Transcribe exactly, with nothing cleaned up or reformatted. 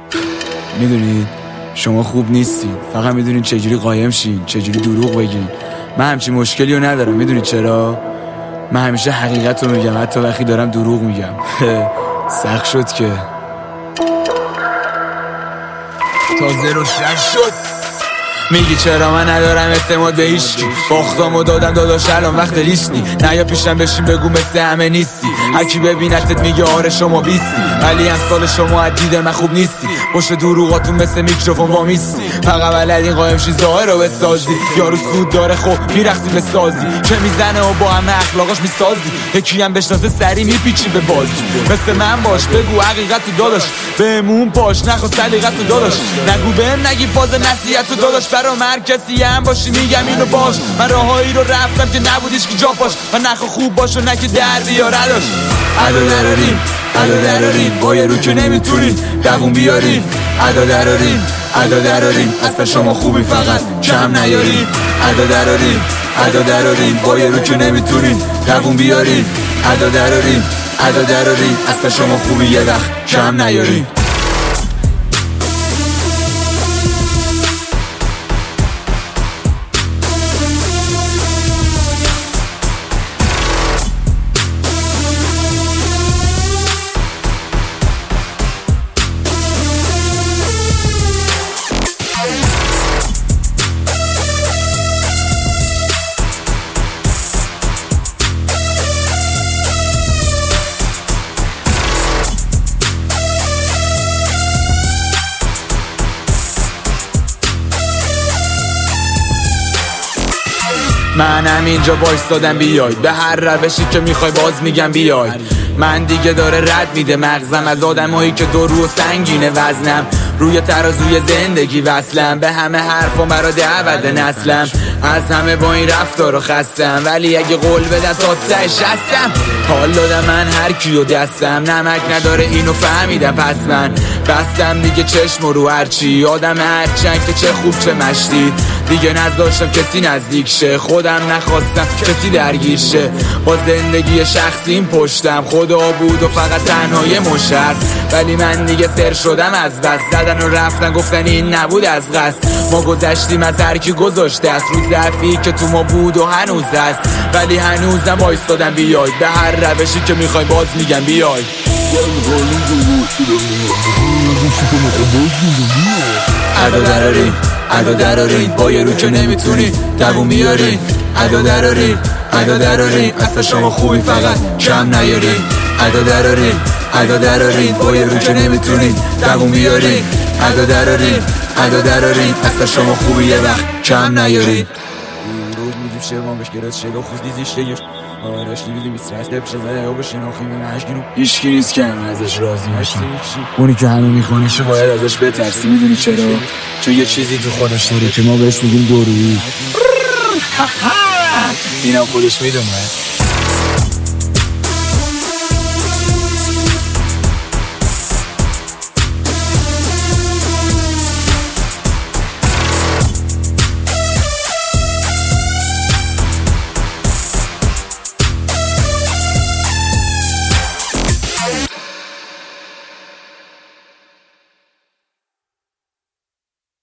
میدونید شما خوب نیستین، فقط میدونید چجوری قایم شین، چجوری دروغ بگین. من همچین مشکلی رو ندارم. میدونید چرا؟ من همیشه حقیقت رو میگم، حتی وقتی دارم دروغ میگم. سخت شد که تازه رو شش شد. میگی چرا من ندارم اعتماد به هیچکی، باختامو دادم داداش الان وقت لیستی. نه یا پیشم بشین بگو مثل همه نیستی، هرکی ببینتت میگه آره شما بیستی، ولی از سال شما از دید من خوب نیستی. پشت دروغاتون مثل میکروفون وامیستی، فقط بلدین قایم شی ظاهر رو بسازی. یارو سود داره خب میرقصی به سازی، که میزنه و با همه اخلاقاش میسازی. یکی هم بشناسه سری میپیچی به بازی. مثل من باش بگو حقیقتو داداش، بهمون باش نخوا سلیقتو داداش. نگو بهم نگی فاز نصیحتو داداش، برام هر کسی هم باشی میگم اینو باش. من راهایی رو رفتم که نبودیش که جا پاش، من نخوا خوب باش و نه که در بیاره داشت. ادا درارین ادا درارین با یه رو که نمیتونین دوون بیارین. ادا درارین ادا درارین اصلا شما خوبی فقط کم نیارین. ادا درارین ادا درارین با یه رو که نمیتونین دوون بیارین. ادا درارین ادا درارین اصلا شما خوبی یه وقت کم نیارین. منم اینجا وایستادم بیای، به هر روشی که میخوای باز میگم بیای. من دیگه داره رد میده مغزم از آدمایی که دو رو سنگینه وزنم، روی ترازوی زندگی وصلم. به همه حرفا مرا دعوت نسلم، از همه با این رفتار رو خستم، ولی اگه قول بده تا تهش هستم. حال دادم من هر کیو دستم، نمک نداره اینو فهمیدم پس من بستم دیگه چشم رو هرچی. آدم هرچند که چه خوب چه مشتی، دیگه نذاشتم کسی نزدیک شه، خودم نخواستم کسی درگیر شه. با زندگی شخصیم پشتم خدا بود و فقط تنهای مشرد، ولی من دیگه سر شدم از بس. زدن و رفتن گفتن این نبود از قصد، ما گذشتیم از هر کی گذاشته است رو ضعفی که تو ما بود و هنوز هست. ولی هنوزم وایستادم بیای، به هر روشی که میخوای باز میگم بیای. ادا درارین ادا درارین با یه رو که نمیتونی دوون بیارین. ادا درارین ادا درارین اصلا شما خوبی فقط کم نیارین. ادا درارین ادا درارین با یه رو که نمیتونی دوون بیارین. ادا درارین ادا درارین اصلا شما خوبی یه وقت کم نیارین. روز میگیم شبان بش گرد شگاه خوز دیزیشته یش آرش لیبیدی بیسترست دپشه زده یا بشناخیم مشگینو هیچکی نیست که همه ازش راضی میشن. اونی که همه میخونیشو باید ازش بترسی. میدونی چرا؟ چون یه چیزی تو خودش داره که ما بهش میگیم دورویی. اینم خودش میدونه.